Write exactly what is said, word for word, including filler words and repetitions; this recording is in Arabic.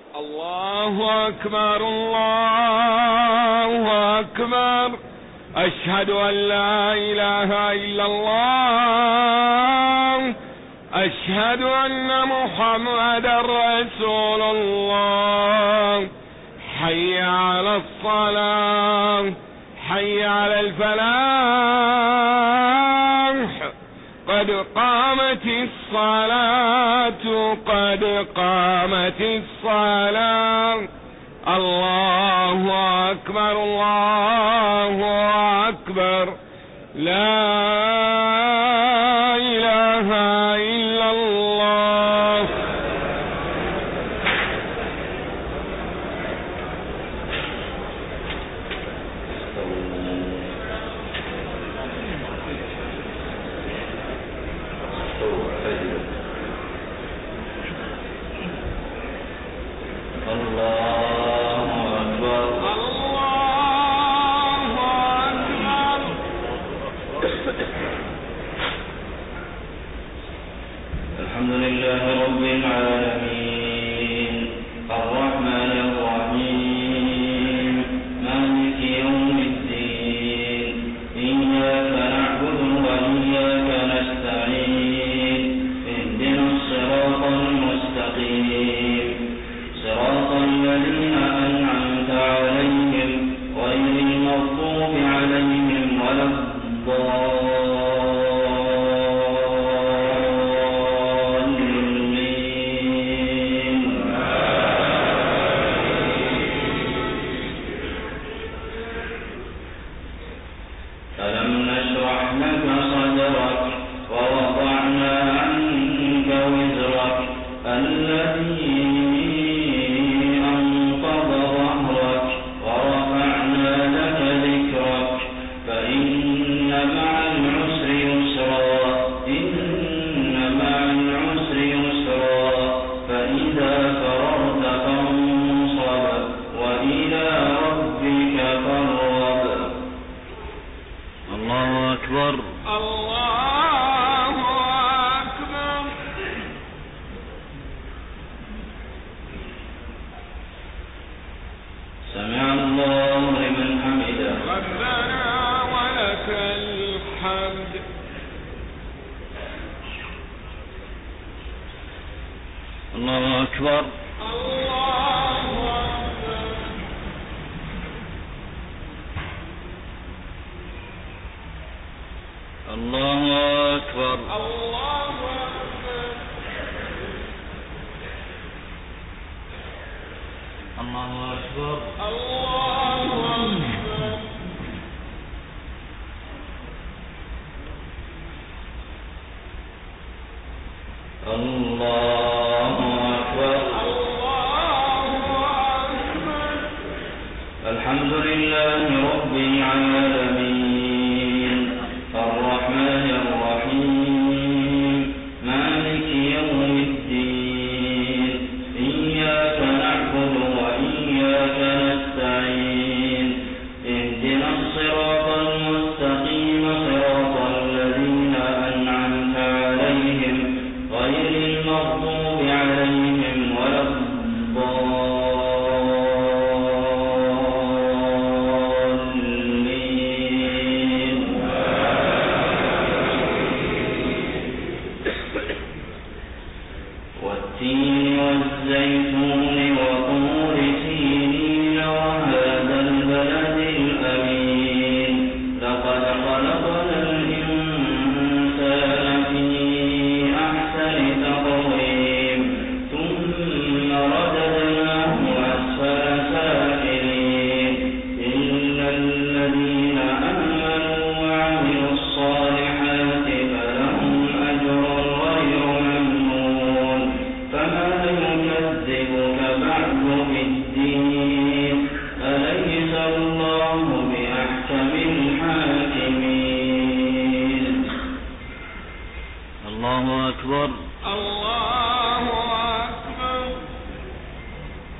الله أكبر الله أكبر. أشهد أن لا إله إلا الله. أشهد أن محمدا رسول الله. حي على الصلاة، حي على الفلاح، قد قامت الصلاة، قد قامت الصلاة. الله أكبر الله أكبر. لا إله إلا الله. الحمد لله رب العالمين الرحمن الرحيم مالك يوم الدين إياك نعبد وإياك نستعين اهدنا الصراط المستقيم صراط الذين أنعمت عليهم غير المغضوب عليهم ولا الضالين. ألم نشرح لك صدرك ووضعنا عنك وزرك الذي أنقض ظهرك ورفعنا لك ذكرك فإن مع العسر يسرا إن مع العسر يسرا فإذا فرغت فانصب وإلى ربك فارغب. الله أكبر الله أكبر. سمع الله لمن حمده. ربنا ولك الحمد. الله أكبر الله أكبر. الله أكبر الله أكبر. الله أكبر الله أكبر. الله أكبر. الله أكبر. الحمد لله رب العالمين الرحمن الرحيم مالك يوم الدين إياك نعبد وإياك نستعين اهدنا الصراط المستقيم صراط الذين أنعمت عليهم غير المغضوب عليهم ولا الضالين. والتين والزيتون وطور سينين وهذا البلد الأمين لقد خلقنا الإنسان في أحسن تقويم ثم رددناه أسفل سافلين إلا الذين آمنوا وعملوا الصالحات فلهم أجر غير ممنون. فما يكذبك بعد بالدين أليس الله بأحكم الحاكمين. الله أكبر.